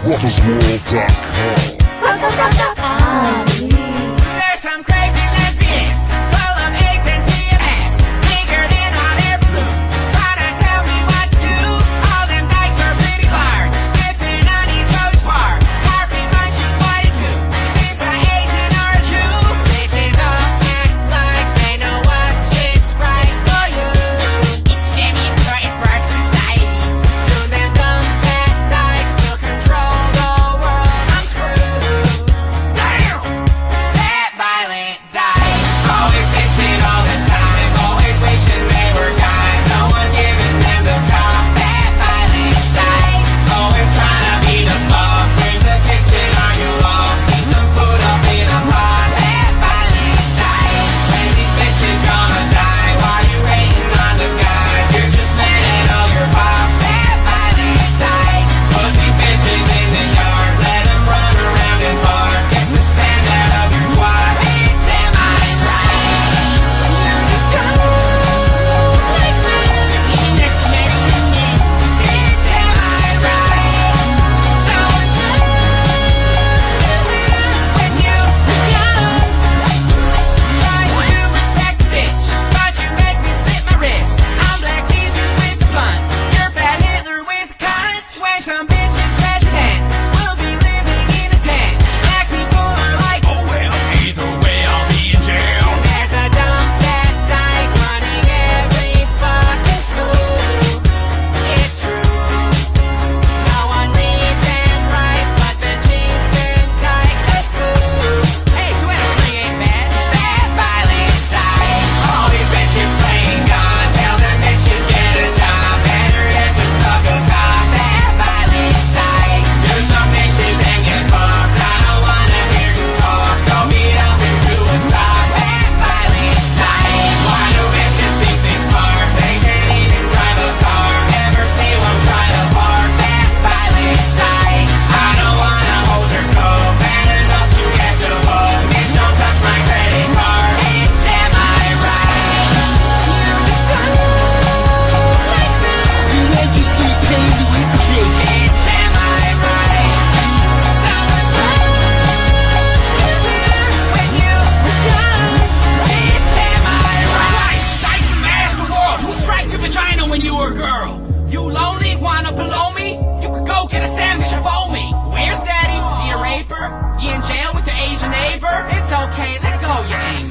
Rockersworld.com. There's some crazy lesbians, full of AIDS and PMS, bigger than hot air balloon, trying to tell me what to do. All them dykes are pretty large, sniffing on each other's parts. Carpet munching, what to do? Is this an Asian or a Jew? Bitches all act like they know what shit's right for you. It's very important for our society. Soon them dumb fat dykes will control the world. I'm screwed. Damn! That violent dyke. Always bitching all the time, always wishing they were guys. No one giving them the call. That violent dyke. Always trying to be the boss. Where's the kitchen? Are you lost? Need some food up in a pot. That violent dyke. When these bitches gonna die? Why you hating on the guys? You're just mad at all your pops. That violent dyke. Put these bitches in the yard. Let them run around and bark. Get the sand out of your twat. Bitch, am I right? You just go like that. You next to me. Bitch, am I right? So when you young, try to respect a bitch, but you make me split my wrist. I'm Black Jesus with the blunt. You're Bad Hitler with a cunt. When some bitch is president, we'll be living in a tent. Black people are like, oh well, either way I'll be in jail. There's a dumb fat dyke running every fucking school. It's true. No one reads and writes, but the jinx and dykes are spoofs. Hey, 23 ain't bad. That violent dyke. All these bitches playing God. Tell them bitches get a job. Better than to suck a cock. That violent dyke. Do some bitches and get fucked. I don't wanna hear you talk. Go beat up into a sock. That violent dyke. Why do bitches think they smart? They can't even drive a car. Never see one try to park. That violent dyke. I don't wanna hold your coat. Bad enough you get to vote. Bitch, don't touch my credit card. Bitch, am I right? You just go like that. You allegedly paid with the fish. Bitch, am I right? Someone told when you were young. Bitch, am I right? Dykes and man in the world. Who striked your vagina when you were a girl? You lonely? Wanna below me? You could go get a sandwich and phone me. Where's daddy? Is he a raper? You in jail with your Asian neighbor? It's okay, let go, you ain't.